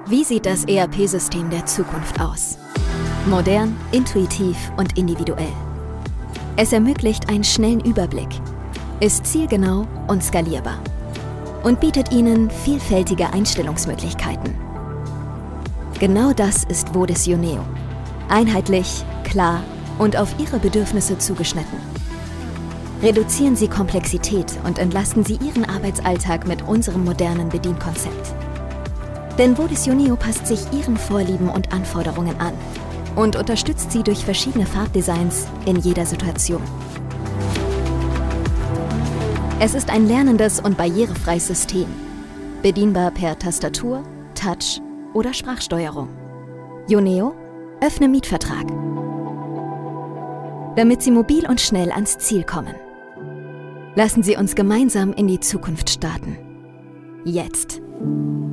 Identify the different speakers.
Speaker 1: Wie sieht das ERP-System der Zukunft aus? Modern, intuitiv und individuell. Es ermöglicht einen schnellen Überblick, ist zielgenau und skalierbar und bietet Ihnen vielfältige Einstellungsmöglichkeiten. Genau das ist Vodis Yuneo. Einheitlich, klar und auf Ihre Bedürfnisse zugeschnitten. Reduzieren Sie Komplexität und entlasten Sie Ihren Arbeitsalltag mit unserem modernen Bedienkonzept. Denn Vodis Yuneo passt sich Ihren Vorlieben und Anforderungen an und unterstützt Sie durch verschiedene Farbdesigns in jeder Situation. Es ist ein lernendes und barrierefreies System, bedienbar per Tastatur, Touch oder Sprachsteuerung. Yuneo, öffne Mietvertrag, damit Sie mobil und schnell ans Ziel kommen. Lassen Sie uns gemeinsam in die Zukunft starten. Jetzt.